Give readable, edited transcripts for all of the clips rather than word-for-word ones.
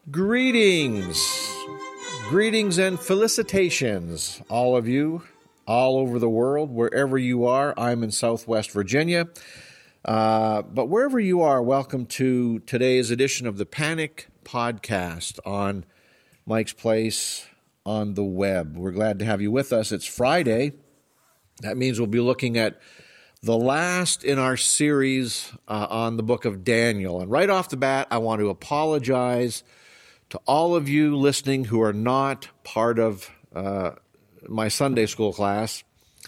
Greetings and felicitations, all of you, all over the world, wherever you are. I'm in Southwest Virginia, but wherever you are, welcome to today's edition of the Panic Podcast on Mike's Place on the web. We're glad to have you with us. It's Friday. That means we'll be looking at the last in our series on the book of Daniel. And right off the bat, I want to apologize to all of you listening who are not part of my Sunday school class,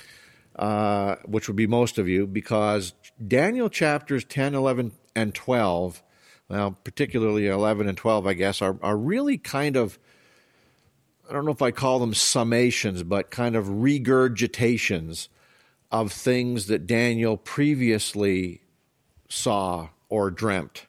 which would be most of you, because Daniel chapters 10, 11, and 12, well, particularly 11 and 12, I guess, are really kind of, I don't know if I call them summations, but kind of regurgitations of things that Daniel previously saw or dreamt.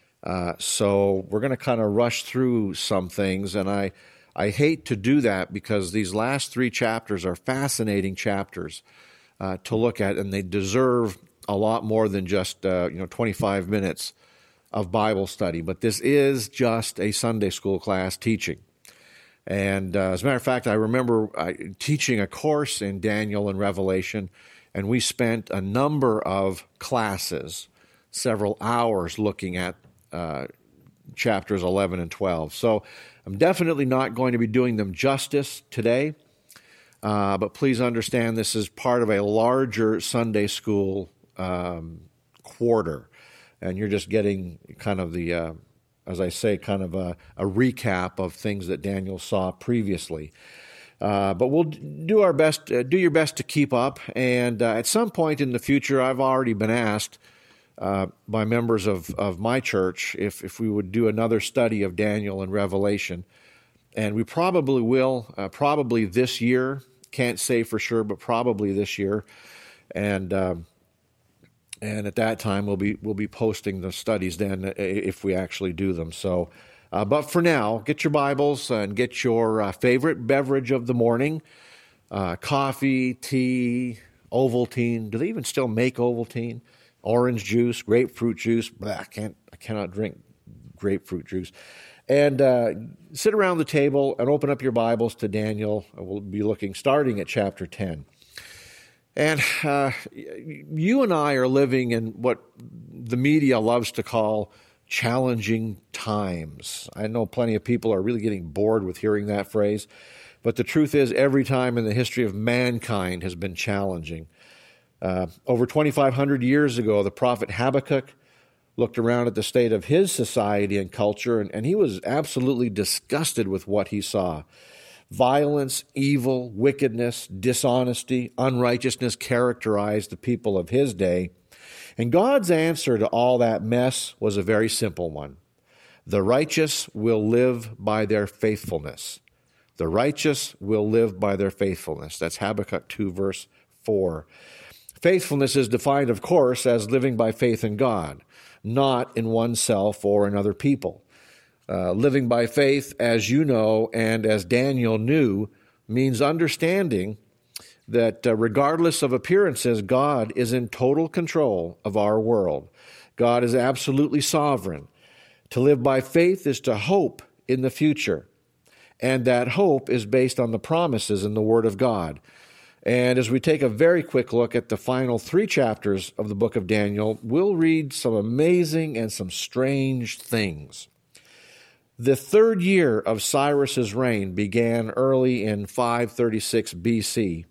So we're going to kind of rush through some things, and I hate to do that because these last three chapters are fascinating chapters to look at, and they deserve a lot more than just 25 minutes of Bible study. But this is just a Sunday school class teaching. And as a matter of fact, I remember teaching a course in Daniel and Revelation, and we spent a number of classes, several hours looking at chapters 11 and 12. So I'm definitely not going to be doing them justice today, but please understand this is part of a larger Sunday school quarter, and you're just getting kind of the, as I say, kind of a recap of things that Daniel saw previously. But we'll do our best, do your best to keep up, and at some point in the future, I've already been asked by members of my church if we would do another study of Daniel and Revelation. And we probably will, probably this year. Can't say for sure, but probably this year. And at that time, we'll be posting the studies then if we actually do them. So, but for now, get your Bibles and get your favorite beverage of the morning, coffee, tea, Ovaltine. Do they even still make Ovaltine? Orange juice, grapefruit juice. Blah, I cannot drink grapefruit juice. And sit around the table and open up your Bibles to Daniel. We'll be looking starting at chapter 10. And you and I are living in what the media loves to call challenging times. I know plenty of people are really getting bored with hearing that phrase, but the truth is every time in the history of mankind has been challenging. Over 2,500 years ago, the prophet Habakkuk looked around at the state of his society and culture, and he was absolutely disgusted with what he saw. Violence, evil, wickedness, dishonesty, unrighteousness characterized the people of his day. And God's answer to all that mess was a very simple one. The righteous will live by their faithfulness. The righteous will live by their faithfulness. That's Habakkuk 2, verse 4. Faithfulness is defined, of course, as living by faith in God, not in oneself or in other people. Living by faith, as you know, and as Daniel knew, means understanding that regardless of appearances, God is in total control of our world. God is absolutely sovereign. To live by faith is to hope in the future, and that hope is based on the promises in the Word of God. And as we take a very quick look at the final three chapters of the book of Daniel, we'll read some amazing and some strange things. The third year of Cyrus's reign began early in 536 BC.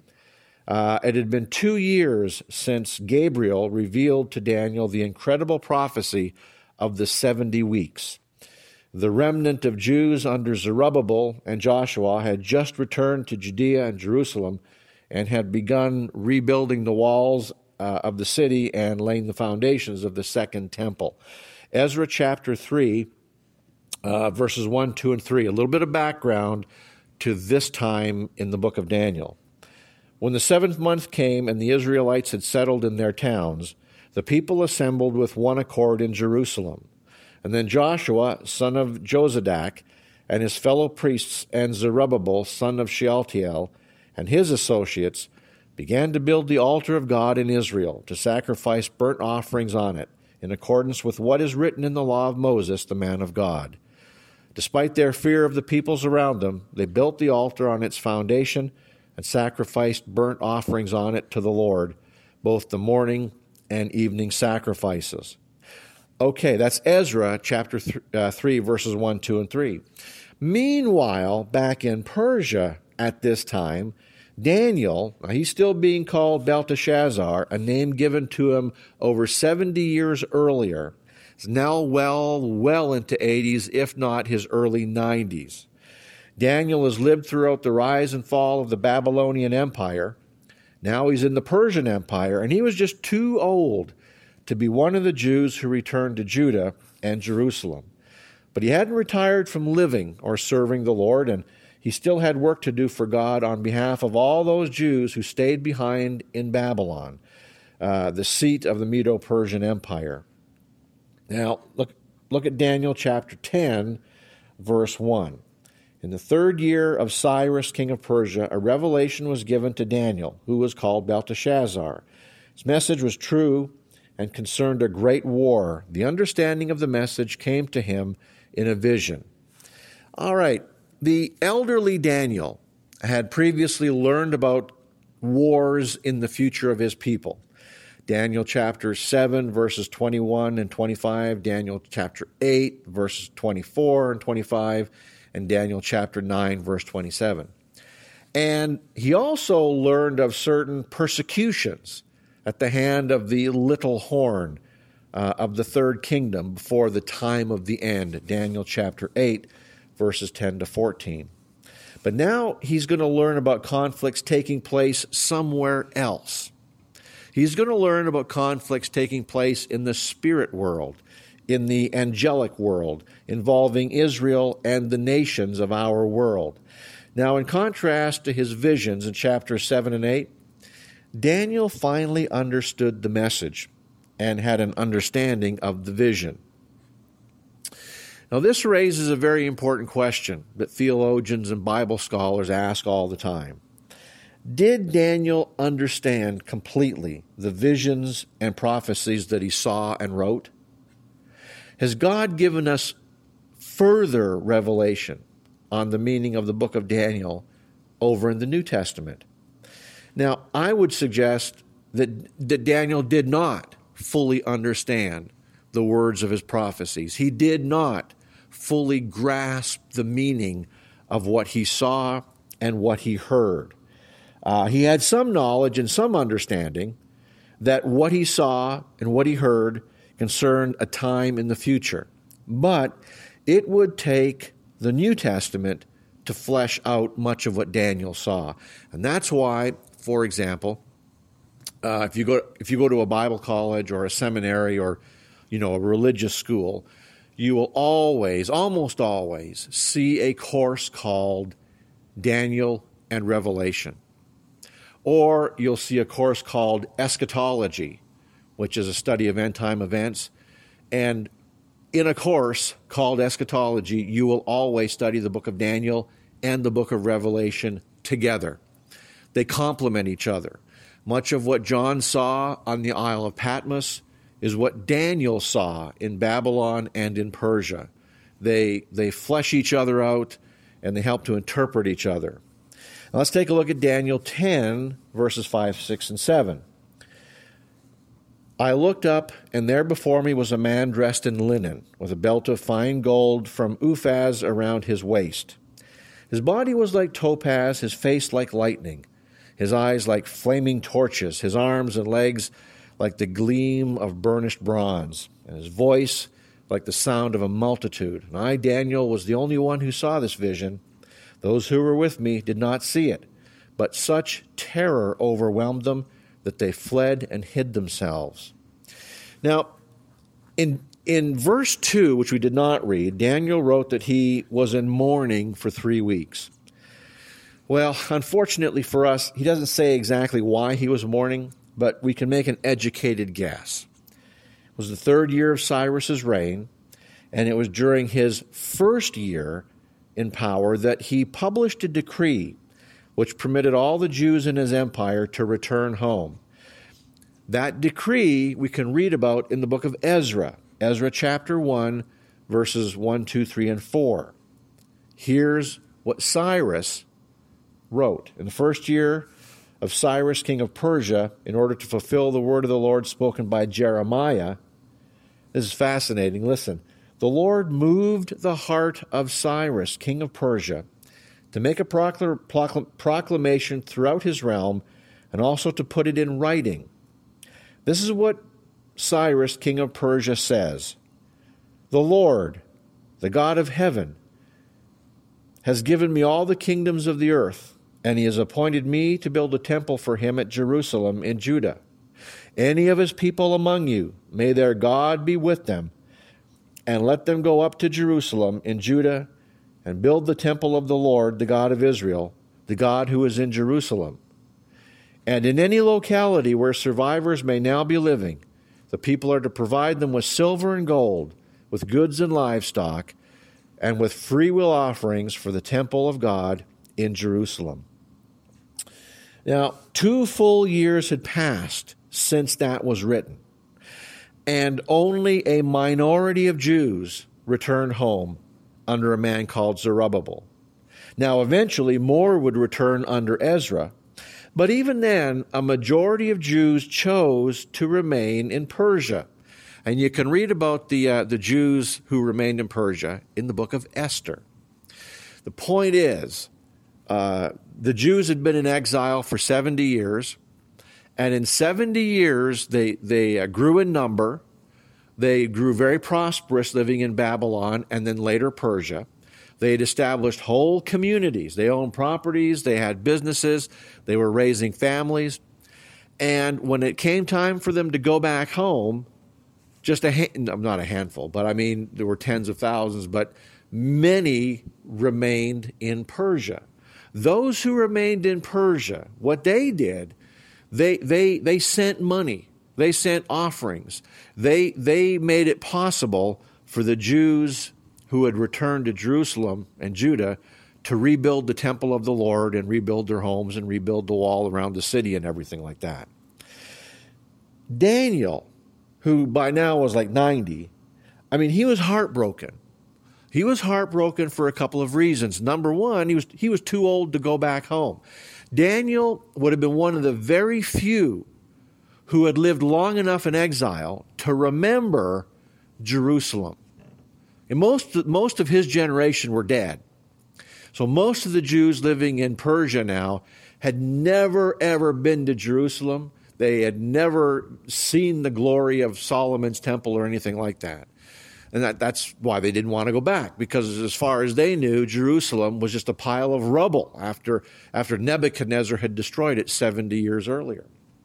It had been 2 years since Gabriel revealed to Daniel the incredible prophecy of the 70 weeks. The remnant of Jews under Zerubbabel and Joshua had just returned to Judea and Jerusalem and had begun rebuilding the walls of the city and laying the foundations of the second temple. Ezra chapter 3, verses 1, 2, and 3, a little bit of background to this time in the book of Daniel. When the 7th month came and the Israelites had settled in their towns, the people assembled with one accord in Jerusalem. And then Joshua, son of Jozadak, and his fellow priests, and Zerubbabel, son of Shealtiel, and his associates began to build the altar of God in Israel, to sacrifice burnt offerings on it, in accordance with what is written in the law of Moses, the man of God. Despite their fear of the peoples around them, they built the altar on its foundation and sacrificed burnt offerings on it to the Lord, both the morning and evening sacrifices. Okay, that's Ezra chapter 3, verses 1, 2, and 3. Meanwhile, back in Persia at this time, Daniel, he's still being called Belteshazzar, a name given to him over 70 years earlier, is now well into 80s, if not his early 90s. Daniel has lived throughout the rise and fall of the Babylonian Empire. Now he's in the Persian Empire, and he was just too old to be one of the Jews who returned to Judah and Jerusalem. But he hadn't retired from living or serving the Lord, and he still had work to do for God on behalf of all those Jews who stayed behind in Babylon, the seat of the Medo-Persian Empire. Now, look at Daniel chapter 10, verse 1. In the 3rd year of Cyrus, king of Persia, a revelation was given to Daniel, who was called Belteshazzar. His message was true and concerned a great war. The understanding of the message came to him in a vision. All right, the elderly Daniel had previously learned about wars in the future of his people. Daniel chapter 7, verses 21 and 25, Daniel chapter 8, verses 24 and 25, and Daniel chapter 9, verse 27. And he also learned of certain persecutions at the hand of the little horn of the third kingdom before the time of the end, Daniel chapter 8, verses 10 to 14. But now he's going to learn about conflicts taking place somewhere else. He's going to learn about conflicts taking place in the spirit world, in the angelic world, involving Israel and the nations of our world. Now, in contrast to his visions in chapters 7 and 8, Daniel finally understood the message and had an understanding of the vision. Now, this raises a very important question that theologians and Bible scholars ask all the time. Did Daniel understand completely the visions and prophecies that he saw and wrote? Has God given us further revelation on the meaning of the book of Daniel over in the New Testament? Now, I would suggest that Daniel did not fully understand the words of his prophecies. He did not fully grasp the meaning of what he saw and what he heard. He had some knowledge and some understanding that what he saw and what he heard concerned a time in the future. But it would take the New Testament to flesh out much of what Daniel saw. And that's why, for example, if you go to a Bible college or a seminary or a religious school, you will almost always see a course called Daniel and Revelation. Or you'll see a course called Eschatology, which is a study of end-time events. And in a course called Eschatology, you will always study the book of Daniel and the book of Revelation together. They complement each other. Much of what John saw on the Isle of Patmos is what Daniel saw in Babylon and in Persia. They flesh each other out, and they help to interpret each other. Now let's take a look at Daniel 10, verses 5, 6, and 7. I looked up, and there before me was a man dressed in linen, with a belt of fine gold from Uphaz around his waist. His body was like topaz, his face like lightning, his eyes like flaming torches, his arms and legs like the gleam of burnished bronze, and his voice like the sound of a multitude. And I, Daniel, was the only one who saw this vision. Those who were with me did not see it, but such terror overwhelmed them that they fled and hid themselves. Now, in verse 2, which we did not read, Daniel wrote that he was in mourning for 3 weeks. Well, unfortunately for us, he doesn't say exactly why he was mourning, but we can make an educated guess. It was the 3rd year of Cyrus's reign, and it was during his first year in power that he published a decree which permitted all the Jews in his empire to return home. That decree we can read about in the book of Ezra, Ezra chapter 1, verses 1, 2, 3, and 4. Here's what Cyrus wrote. In the first year of Cyrus, king of Persia, in order to fulfill the word of the Lord spoken by Jeremiah. This is fascinating. Listen. The Lord moved the heart of Cyrus, king of Persia, to make a proclamation throughout his realm and also to put it in writing. This is what Cyrus, king of Persia, says. The Lord, the God of heaven, has given me all the kingdoms of the earth, and he has appointed me to build a temple for him at Jerusalem in Judah. Any of his people among you, may their God be with them, and let them go up to Jerusalem in Judah and build the temple of the Lord, the God of Israel, the God who is in Jerusalem. And in any locality where survivors may now be living, the people are to provide them with silver and gold, with goods and livestock, and with freewill offerings for the temple of God in Jerusalem. Now, 2 full years had passed since that was written, and only a minority of Jews returned home under a man called Zerubbabel. Now, eventually, more would return under Ezra, but even then, a majority of Jews chose to remain in Persia. And you can read about the Jews who remained in Persia in the book of Esther. The point is, the Jews had been in exile for 70 years, and in 70 years they grew in number. They grew very prosperous living in Babylon and then later Persia. They had established whole communities. They owned properties. They had businesses. They were raising families. And when it came time for them to go back home, just not a handful, but I mean, there were tens of thousands, but many remained in Persia. Those who remained in Persia, what they did, they sent money. They sent offerings. They made it possible for the Jews who had returned to Jerusalem and Judah to rebuild the temple of the Lord and rebuild their homes and rebuild the wall around the city and everything like that. Daniel, who by now was like 90, I mean, he was heartbroken. He was heartbroken for a couple of reasons. Number one, he was too old to go back home. Daniel would have been one of the very few who had lived long enough in exile to remember Jerusalem. And most of his generation were dead. So most of the Jews living in Persia now had never, ever been to Jerusalem. They had never seen the glory of Solomon's temple or anything like that. And that's why they didn't want to go back, because as far as they knew, Jerusalem was just a pile of rubble after Nebuchadnezzar had destroyed it 70 years earlier.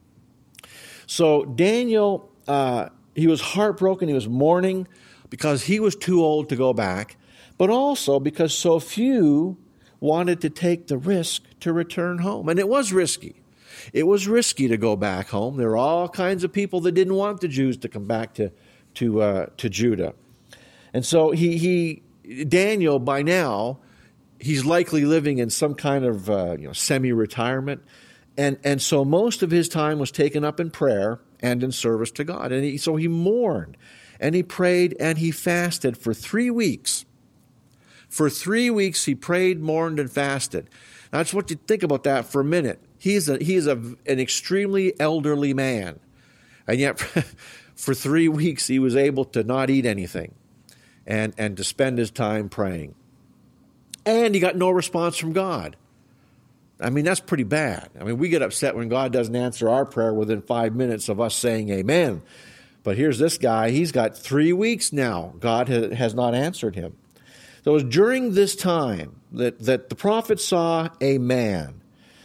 So Daniel, he was heartbroken, he was mourning because he was too old to go back, but also because so few wanted to take the risk to return home. And it was risky. It was risky to go back home. There were all kinds of people that didn't want the Jews to come back to Judah. And so Daniel, by now, he's likely living in some kind of semi-retirement. And so most of his time was taken up in prayer and in service to God. And so he mourned, and he prayed, and he fasted for 3 weeks. For 3 weeks, he prayed, mourned, and fasted. Now, I just want you to think about that for a minute. He is an extremely elderly man. And yet, for 3 weeks, he was able to not eat anything and to spend his time praying. And he got no response from God. I mean, that's pretty bad. I mean, we get upset when God doesn't answer our prayer within 5 minutes of us saying amen. But here's this guy. He's got 3 weeks now. God has not answered him. So it was during this time that the prophet saw a man.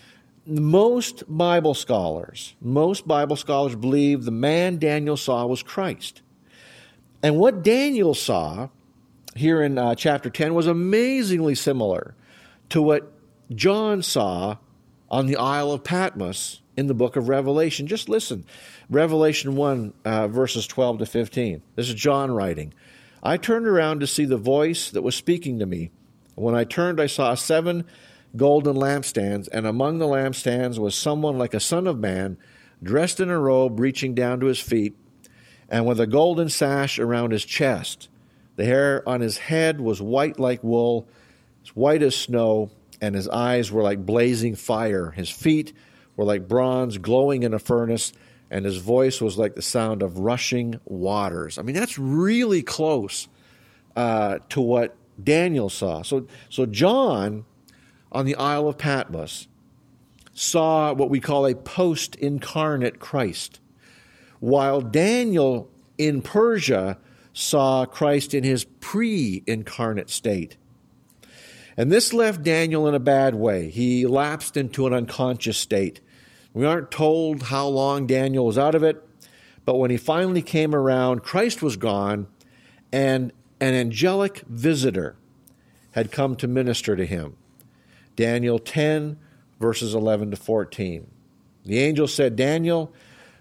Most Bible scholars believe the man Daniel saw was Christ. And what Daniel saw here in chapter 10 was amazingly similar to what John saw on the Isle of Patmos in the book of Revelation. Just listen. Revelation 1, verses 12 to 15. This is John writing. I turned around to see the voice that was speaking to me. When I turned, I saw 7 golden lampstands, and among the lampstands was someone like a son of man, dressed in a robe reaching down to his feet, and with a golden sash around his chest. The hair on his head was white like wool, as white as snow, and his eyes were like blazing fire. His feet were like bronze glowing in a furnace, and his voice was like the sound of rushing waters. I mean, that's really close to what Daniel saw. So John on the Isle of Patmos saw what we call a post-incarnate Christ, while Daniel in Persia saw Christ in his pre-incarnate state. And this left Daniel in a bad way. He lapsed into an unconscious state. We aren't told how long Daniel was out of it, but when he finally came around, Christ was gone, and an angelic visitor had come to minister to him. Daniel 10, verses 11 to 14. The angel said, Daniel,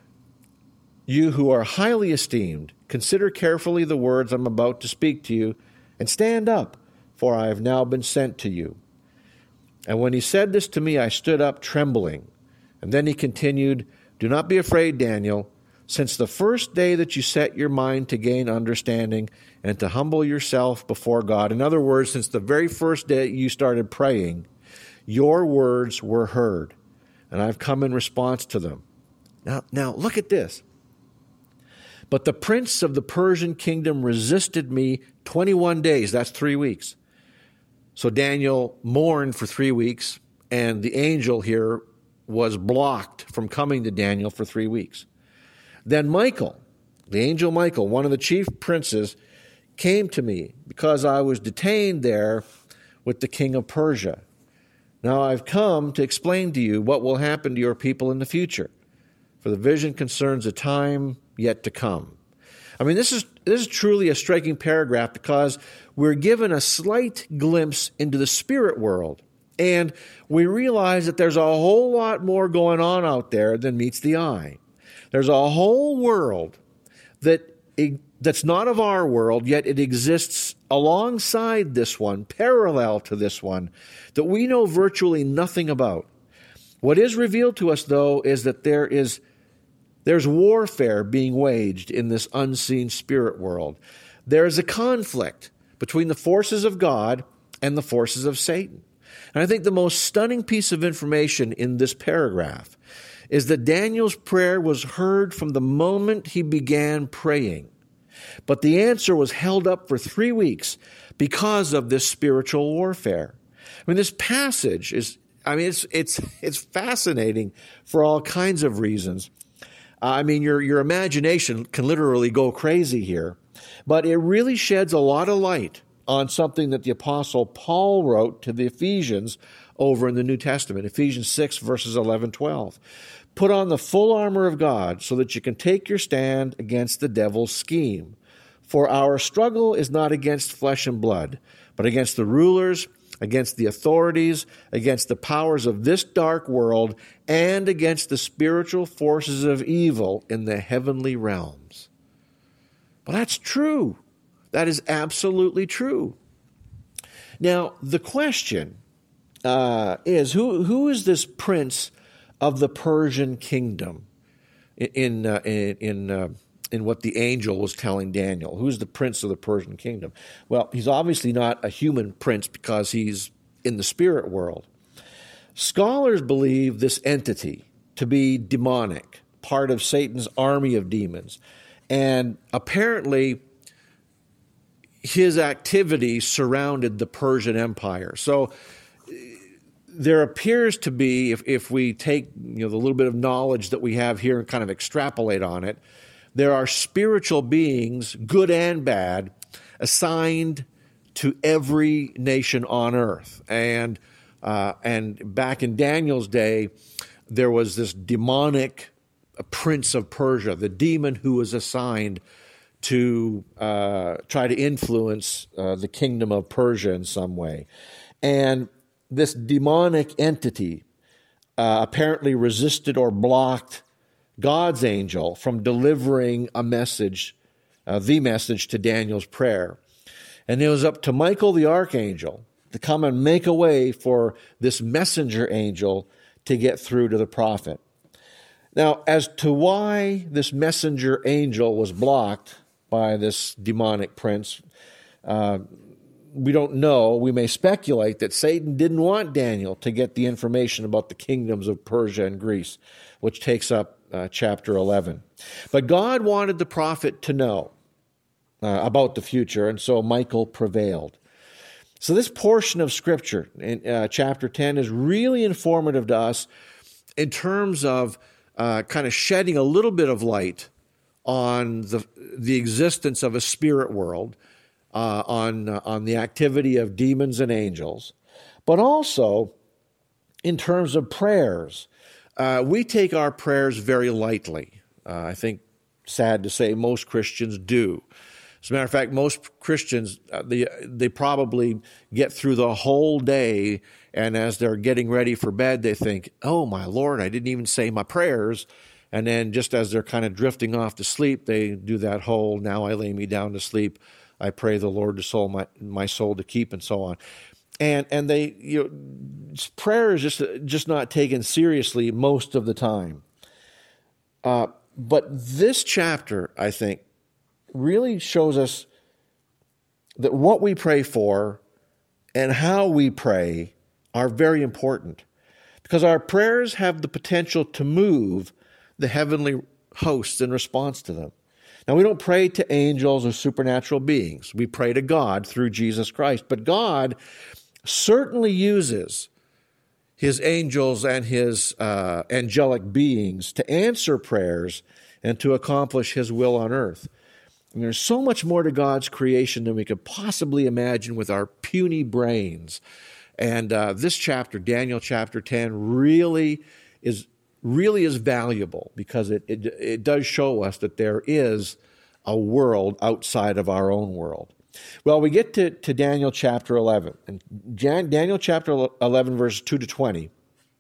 you who are highly esteemed, consider carefully the words I'm about to speak to you, and stand up, for I have now been sent to you. And when he said this to me, I stood up trembling. And then he continued, do not be afraid, Daniel, since the first day that you set your mind to gain understanding and to humble yourself before God. In other words, since the very first day you started praying, your words were heard, and I've come in response to them. Now look at this. But the prince of the Persian kingdom resisted me 21 days. That's 3 weeks. So Daniel mourned for 3 weeks, and the angel here was blocked from coming to Daniel for 3 weeks. Then Michael, the angel Michael, one of the chief princes, came to me because I was detained there with the king of Persia. Now I've come to explain to you what will happen to your people in the future, for the vision concerns a time yet to come. I mean, this is truly a striking paragraph because we're given a slight glimpse into the spirit world, and we realize that there's a whole lot more going on out there than meets the eye. There's a whole world that's not of our world, yet it exists alongside this one, parallel to this one, that we know virtually nothing about. What is revealed to us, though, is that there's warfare being waged in this unseen spirit world. There is a conflict between the forces of God and the forces of Satan. And I think the most stunning piece of information in this paragraph is that Daniel's prayer was heard from the moment he began praying. But the answer was held up for 3 weeks because of this spiritual warfare. I mean, this passage it's fascinating for all kinds of reasons. I mean, your imagination can literally go crazy here, but it really sheds a lot of light on something that the Apostle Paul wrote to the Ephesians over in the New Testament, Ephesians 6, verses 11, 12. Put on the full armor of God so that you can take your stand against the devil's scheme. For our struggle is not against flesh and blood, but against the rulers, against the authorities, against the powers of this dark world, and against the spiritual forces of evil in the heavenly realms. Well, that's true. That is absolutely true. Now, the question is, who is this prince of the Persian kingdom in what the angel was telling Daniel? Who's the prince of the Persian kingdom? Well, he's obviously not a human prince because he's in the spirit world. Scholars believe this entity to be demonic, part of Satan's army of demons, and apparently his activity surrounded the Persian Empire. So there appears to be, if we take the little bit of knowledge that we have here and kind of extrapolate on it, there are spiritual beings, good and bad, assigned to every nation on earth. And back in Daniel's day, there was this demonic prince of Persia, the demon who was assigned to try to influence the kingdom of Persia in some way. And this demonic entity apparently resisted or blocked God's angel from delivering a message, the message to Daniel's prayer. And it was up to Michael the archangel to come and make a way for this messenger angel to get through to the prophet. Now, as to why this messenger angel was blocked by this demonic prince, we don't know, we may speculate that Satan didn't want Daniel to get the information about the kingdoms of Persia and Greece, which takes up chapter 11. But God wanted the prophet to know about the future, and so Michael prevailed. So this portion of Scripture in chapter 10 is really informative to us in terms of kind of shedding a little bit of light on the existence of a spirit world, on the activity of demons and angels, but also in terms of prayers. We take our prayers very lightly. I think, sad to say, most Christians do. As a matter of fact, most Christians, they probably get through the whole day, and as they're getting ready for bed, they think, oh, my Lord, I didn't even say my prayers. And then just as they're kind of drifting off to sleep, they do that whole, now I lay me down to sleep, I pray the Lord to my soul to keep, and so on. And they, prayer is just not taken seriously most of the time. But this chapter, I think, really shows us that what we pray for and how we pray are very important, because our prayers have the potential to move the heavenly hosts in response to them. Now, we don't pray to angels or supernatural beings. We pray to God through Jesus Christ. But God certainly uses his angels and his angelic beings to answer prayers and to accomplish his will on earth. And there's so much more to God's creation than we could possibly imagine with our puny brains. And this chapter, Daniel chapter 10, really is valuable, because it does show us that there is a world outside of our own world. Well, we get to Daniel chapter 11. And Daniel chapter 11, verses 2 to 20,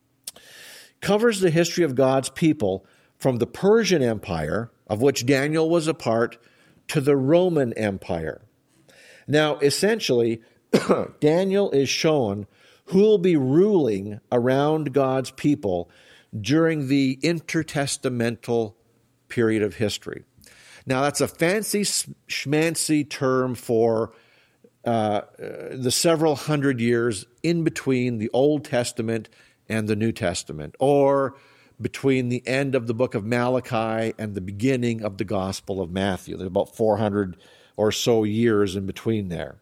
covers the history of God's people from the Persian Empire, of which Daniel was a part, to the Roman Empire. Now, essentially, Daniel is shown who will be ruling around God's people during the intertestamental period of history. Now, that's a fancy schmancy term for the several hundred years in between the Old Testament and the New Testament, or between the end of the book of Malachi and the beginning of the Gospel of Matthew. There's about 400 or so years in between there.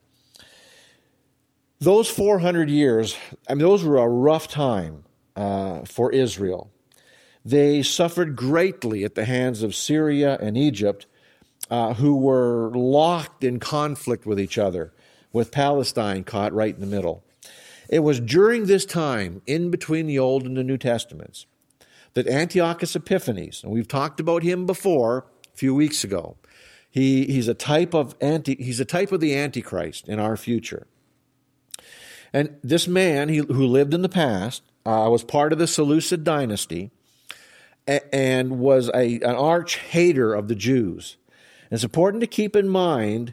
Those 400 years, those were a rough time for Israel. They suffered greatly at the hands of Syria and Egypt, who were locked in conflict with each other, with Palestine caught right in the middle. It was during this time, in between the Old and the New Testaments, that Antiochus Epiphanes, and we've talked about him before a few weeks ago, he's a type of the Antichrist in our future. And this man, who lived in the past, was part of the Seleucid dynasty, and was an arch hater of the Jews. And it's important to keep in mind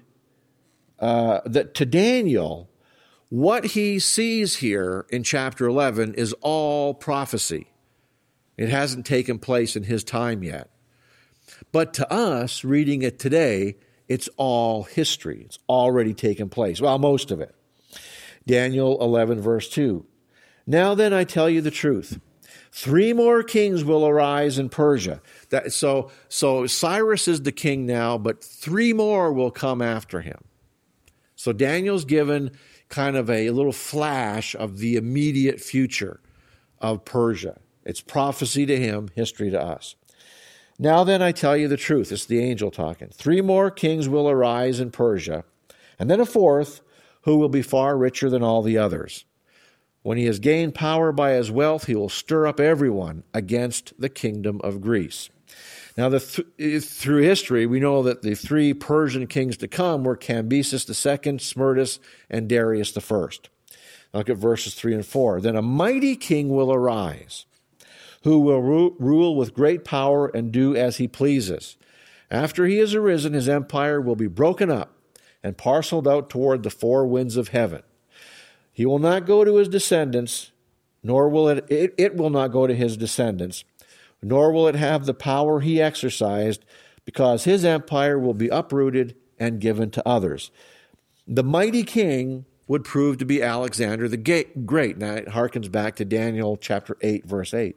that to Daniel, what he sees here in chapter 11 is all prophecy. It hasn't taken place in his time yet. But to us, reading it today, it's all history. It's already taken place. Well, most of it. Daniel 11, verse 2. Now then, I tell you the truth. 3 more kings will arise in Persia. So Cyrus is the king now, but 3 more will come after him. So Daniel's given kind of a little flash of the immediate future of Persia. It's prophecy to him, history to us. Now then, I tell you the truth. It's the angel talking. 3 more kings will arise in Persia, and then a 4th who will be far richer than all the others. When he has gained power by his wealth, he will stir up everyone against the kingdom of Greece. Now, through history, we know that the 3 Persian kings to come were Cambyses II, Smerdis, and Darius I. Look at verses 3 and 4. Then a mighty king will arise, who will rule with great power and do as he pleases. After he has arisen, his empire will be broken up and parceled out toward the 4 winds of heaven. He will not go to his descendants, nor will it will not go to his descendants, nor will it have the power he exercised, because his empire will be uprooted and given to others. The mighty king would prove to be Alexander the Great. Now it harkens back to Daniel chapter 8, verse 8.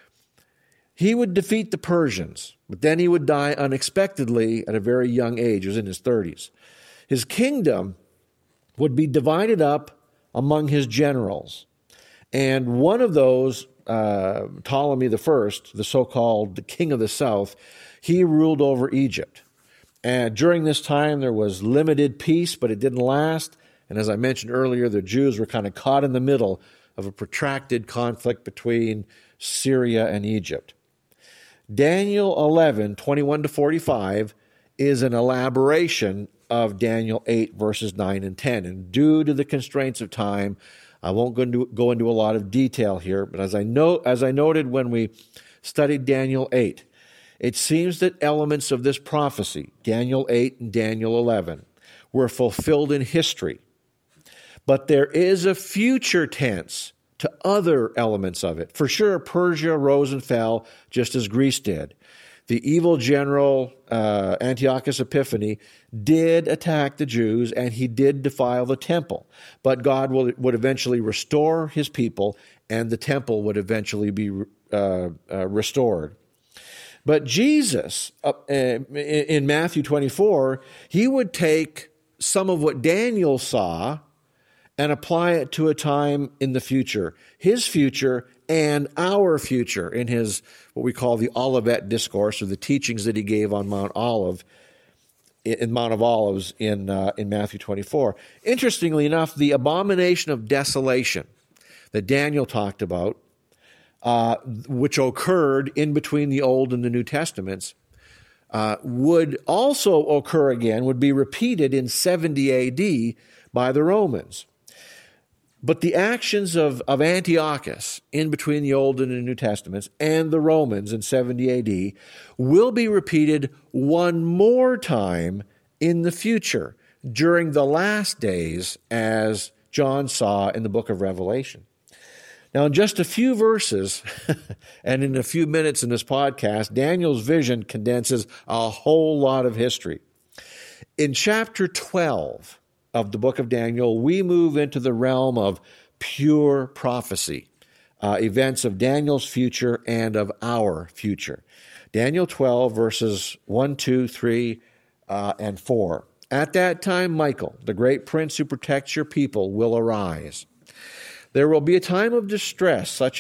He would defeat the Persians, but then he would die unexpectedly at a very young age. He was in his 30s. His kingdom would be divided up among his generals. And one of those, Ptolemy I, the so-called the king of the south, he ruled over Egypt. And during this time, there was limited peace, but it didn't last. And as I mentioned earlier, the Jews were kind of caught in the middle of a protracted conflict between Syria and Egypt. Daniel 11, 21 to 45 is an elaboration of Daniel 8, verses 9 and 10. And due to the constraints of time, I won't go into a lot of detail here, but as I noted when we studied Daniel 8, it seems that elements of this prophecy, Daniel 8 and Daniel 11, were fulfilled in history. But there is a future tense to other elements of it. For sure, Persia rose and fell just as Greece did. The evil general Antiochus Epiphanes did attack the Jews, and he did defile the temple. But God would eventually restore his people, and the temple would eventually be restored. But Jesus, in Matthew 24, he would take some of what Daniel saw and apply it to a time in the future, his future and our future, in his what we call the Olivet Discourse, or the teachings that he gave on Mount Olives in Matthew 24. Interestingly enough, the abomination of desolation that Daniel talked about, which occurred in between the Old and the New Testaments, would also occur again, would be repeated in 70 A.D. by the Romans. But the actions of Antiochus in between the Old and the New Testaments and the Romans in 70 A.D. will be repeated one more time in the future during the last days, as John saw in the book of Revelation. Now, in just a few verses and in a few minutes in this podcast, Daniel's vision condenses a whole lot of history. In chapter 12 of the book of Daniel, we move into the realm of pure prophecy, events of Daniel's future and of our future. Daniel 12, verses 1, 2, 3, and 4. At that time, Michael, the great prince who protects your people, will arise. There will be a time of distress such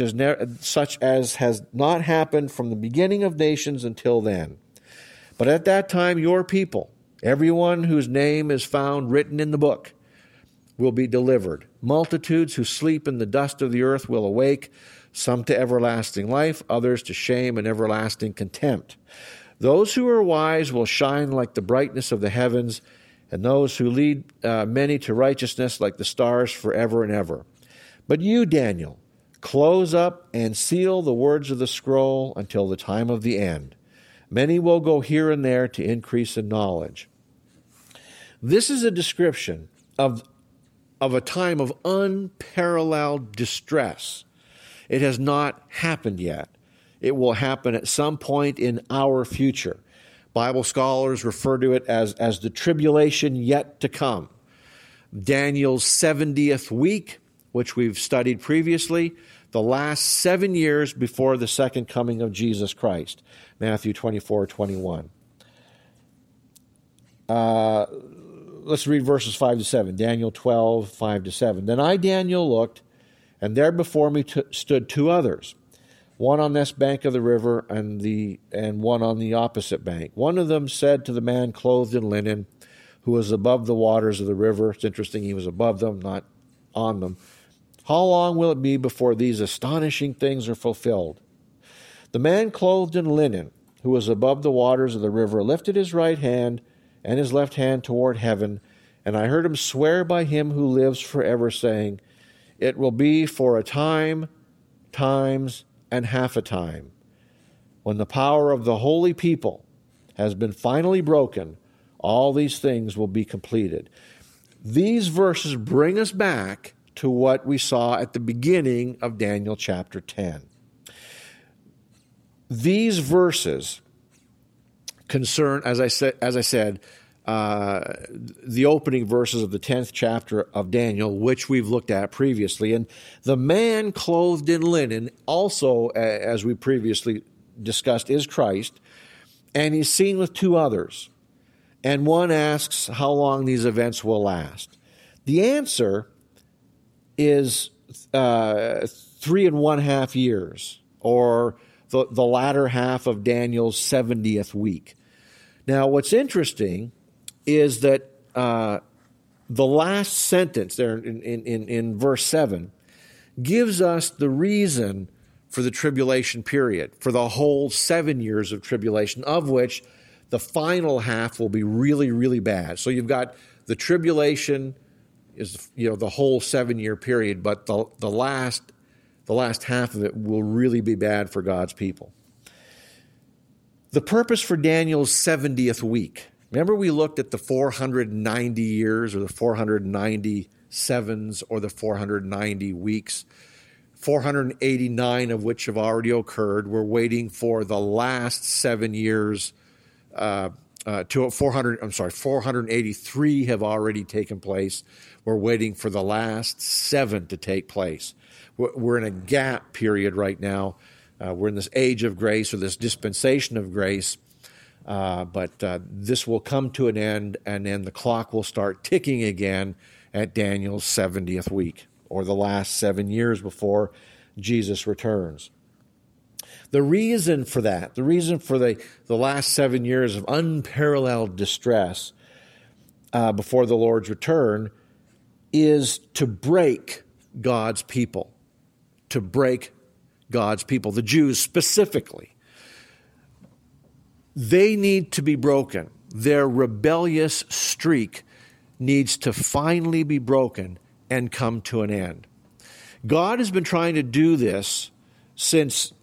as has not happened from the beginning of nations until then. But at that time, your people, everyone whose name is found written in the book, will be delivered. Multitudes who sleep in the dust of the earth will awake, some to everlasting life, others to shame and everlasting contempt. Those who are wise will shine like the brightness of the heavens, and those who lead many to righteousness like the stars forever and ever. But you, Daniel, close up and seal the words of the scroll until the time of the end. Many will go here and there to increase in knowledge. This is a description of a time of unparalleled distress. It has not happened yet. It will happen at some point in our future. Bible scholars refer to it as the tribulation yet to come. Daniel's 70th week, which we've studied previously, the last 7 years before the second coming of Jesus Christ, Matthew 24, 21. Let's read verses 5 to 7, Daniel 12, 5 to 7. Then I, Daniel, looked, and there before me stood two others, one on this bank of the river and one on the opposite bank. One of them said to the man clothed in linen, who was above the waters of the river. It's interesting, he was above them, not on them. How long will it be before these astonishing things are fulfilled? The man clothed in linen, who was above the waters of the river, lifted his right hand and his left hand toward heaven, and I heard him swear by him who lives forever, saying, it will be for a time, times, and half a time, when the power of the holy people has been finally broken, all these things will be completed. These verses bring us back to what we saw at the beginning of Daniel chapter 10. These verses concern, as I said, the opening verses of the 10th chapter of Daniel, which we've looked at previously. And the man clothed in linen, also, as we previously discussed, is Christ, and he's seen with two others. And one asks how long these events will last. The answer is 3.5 years, or the latter half of Daniel's 70th week. Now, what's interesting is that the last sentence there in verse 7 gives us the reason for the tribulation period, for the whole 7 years of tribulation, of which the final half will be really, really bad. So you've got the tribulation is, the whole 7-year period, but the last half of it will really be bad for God's people. The purpose for Daniel's 70th week. Remember, we looked at the 490 years, or the 497s, or the 490 weeks, 489 of which have already occurred. We're waiting for the last 7 years. 483 have already taken place. We're waiting for the last 7 to take place. We're in a gap period right now. We're in this age of grace, or this dispensation of grace. But this will come to an end, and then the clock will start ticking again at Daniel's 70th week, or the last 7 years before Jesus returns. The reason for that, the reason for the last 7 years of unparalleled distress before the Lord's return, is to break God's people. To break God's people, the Jews specifically. They need to be broken. Their rebellious streak needs to finally be broken and come to an end. God has been trying to do this since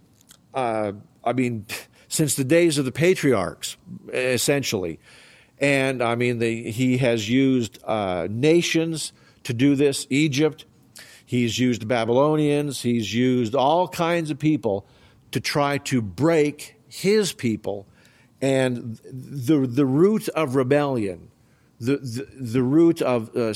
the days of the patriarchs, essentially. And he has used nations to do this. Egypt, he's used Babylonians, he's used all kinds of people to try to break his people. And the root of rebellion, the root of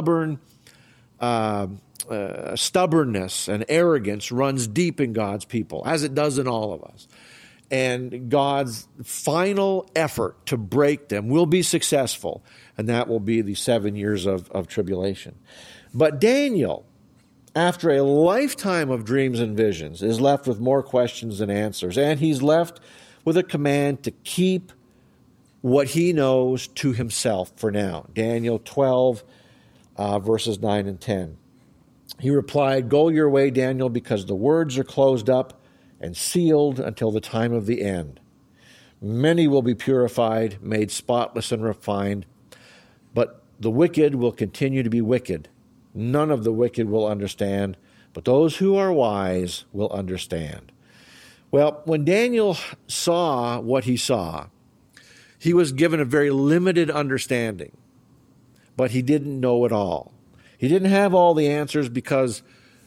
stubbornness and arrogance runs deep in God's people, as it does in all of us. And God's final effort to break them will be successful, and that will be the 7 years of tribulation. But Daniel, after a lifetime of dreams and visions, is left with more questions than answers, and he's left with a command to keep what he knows to himself for now. Daniel 12, verses 9 and 10. He replied, "Go your way, Daniel, because the words are closed up and sealed until the time of the end. Many will be purified, made spotless and refined, but the wicked will continue to be wicked. None of the wicked will understand, but those who are wise will understand." Well, when Daniel saw what he saw, he was given a very limited understanding, but he didn't know it all. He didn't have all the answers because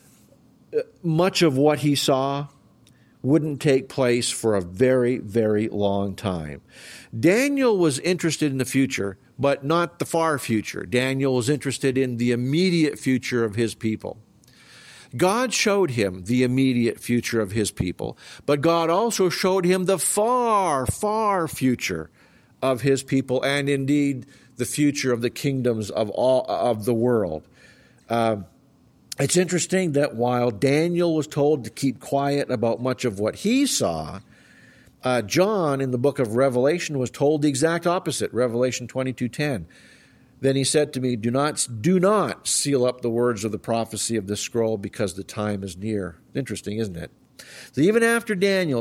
much of what he saw wouldn't take place for a very, very long time. Daniel was interested in the future, but not the far future. Daniel was interested in the immediate future of his people. God showed him the immediate future of his people, but God also showed him the far, far future of his people, and indeed the future of the kingdoms of all of the world. It's interesting that while Daniel was told to keep quiet about much of what he saw, John in the book of Revelation was told the exact opposite, Revelation 22:10. Then he said to me, do not seal up the words of the prophecy of this scroll, because the time is near. Interesting, isn't it? So even after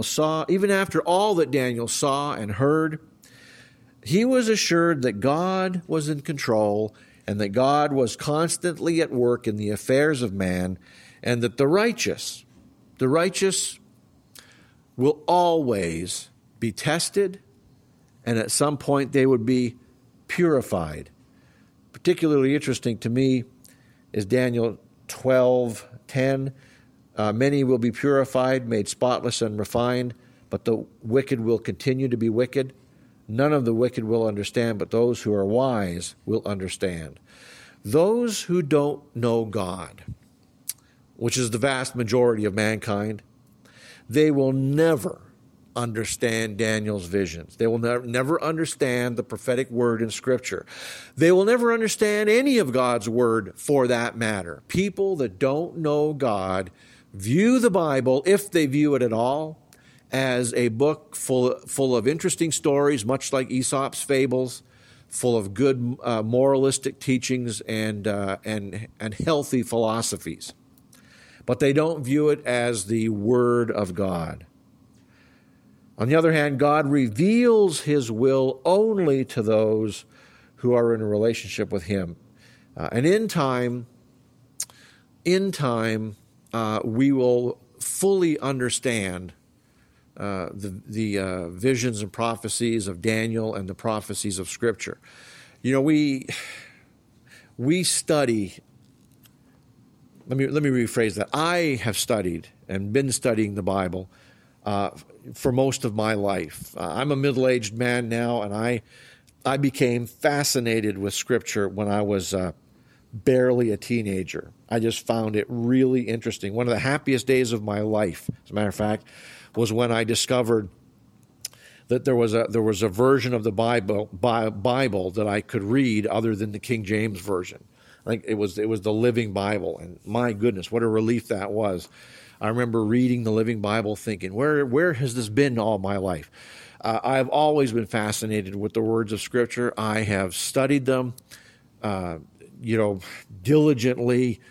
all that Daniel saw and heard, he was assured that God was in control, and that God was constantly at work in the affairs of man, and that the righteous will always be tested, and at some point they would be purified. Particularly interesting to me is Daniel 12:10. Many will be purified, made spotless and refined, but the wicked will continue to be wicked. None of the wicked will understand, but those who are wise will understand. Those who don't know God, which is the vast majority of mankind, they will never understand Daniel's visions. They will never understand the prophetic word in Scripture. They will never understand any of God's word for that matter. People that don't know God view the Bible, if they view it at all, as a book full of interesting stories, much like Aesop's fables, full of good moralistic teachings and healthy philosophies. But they don't view it as the Word of God. On the other hand, God reveals His will only to those who are in a relationship with Him. And in time, we will fully understand the visions and prophecies of Daniel and the prophecies of Scripture. You know, we study. Let me rephrase that. I have studied and been studying the Bible for most of my life. I'm a middle-aged man now, and I became fascinated with Scripture when I was barely a teenager. I just found it really interesting. One of the happiest days of my life, as a matter of fact, was when I discovered that there was a version of the Bible that I could read other than the King James version. I think it was the Living Bible, and my goodness, what a relief that was. I remember reading the Living Bible thinking, where has this been all my life? I've always been fascinated with the words of Scripture. I have studied them, diligently,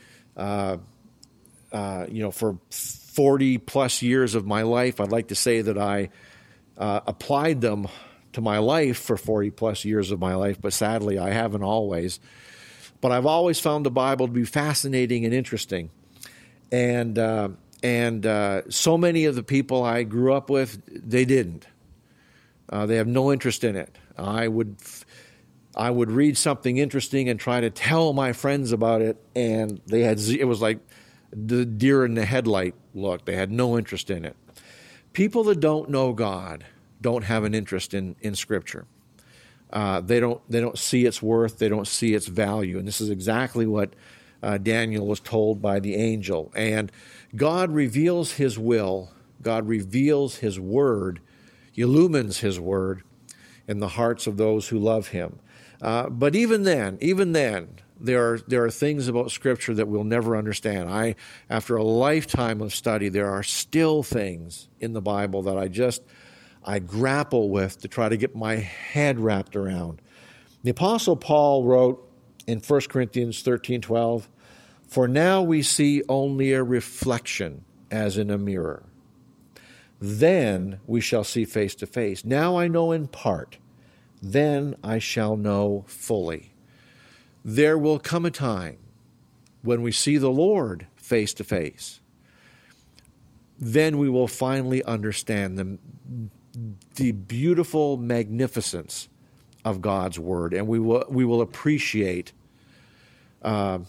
for 40 plus years of my life. I'd like to say that I applied them to my life for 40 plus years of my life, but sadly I haven't always. But I've always found the Bible to be fascinating and interesting. And so many of the people I grew up with, they didn't. They have no interest in it. I would read something interesting and try to tell my friends about it, and it was like the deer in the headlight look. They had no interest in it. People that don't know God don't have an interest in Scripture. They don't see its worth. They don't see its value. And this is exactly what Daniel was told by the angel. And God reveals His will. God reveals His word. He illumines His word in the hearts of those who love Him. But even then, there are things about Scripture that we'll never understand. After a lifetime of study, there are still things in the Bible that I grapple with to try to get my head wrapped around. The Apostle Paul wrote in 1 Corinthians 13:12, "For now we see only a reflection as in a mirror. Then we shall see face to face. Now I know in part. Then I shall know fully." There will come a time when we see the Lord face to face. Then we will finally understand the beautiful magnificence of God's Word, and we will appreciate, the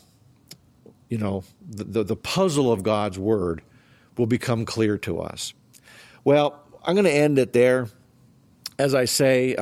puzzle of God's Word will become clear to us. Well, I'm going to end it there. As I say,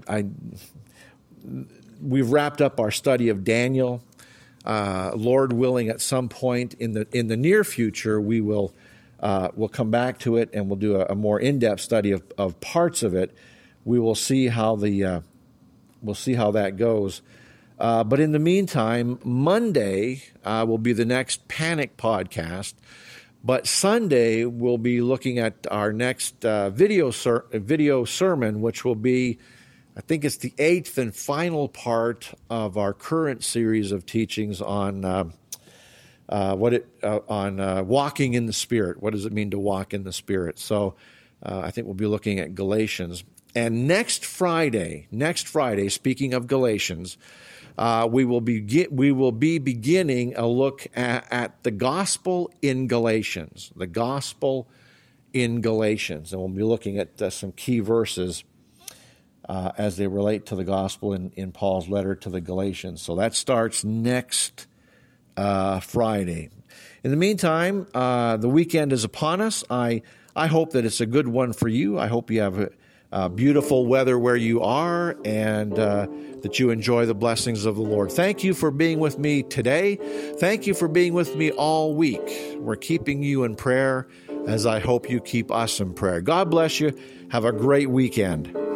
we've wrapped up our study of Daniel. Lord willing, at some point in the near future, we'll come back to it and we'll do a more in-depth study of parts of it. We will see how that goes. But in the meantime, Monday will be the next Panic podcast. But Sunday we'll be looking at our next video sermon, which will be, I think it's the 8th and final part of our current series of teachings on walking in the Spirit. What does it mean to walk in the Spirit? So I think we'll be looking at Galatians. And next Friday, speaking of Galatians, we will be beginning a look at the gospel in Galatians. The gospel in Galatians. And we'll be looking at some key verses as they relate to the gospel in Paul's letter to the Galatians. So that starts next Friday. In the meantime, the weekend is upon us. I hope that it's a good one for you. I hope you have beautiful weather where you are, and that you enjoy the blessings of the Lord. Thank you for being with me today. Thank you for being with me all week. We're keeping you in prayer, as I hope you keep us in prayer. God bless you. Have a great weekend.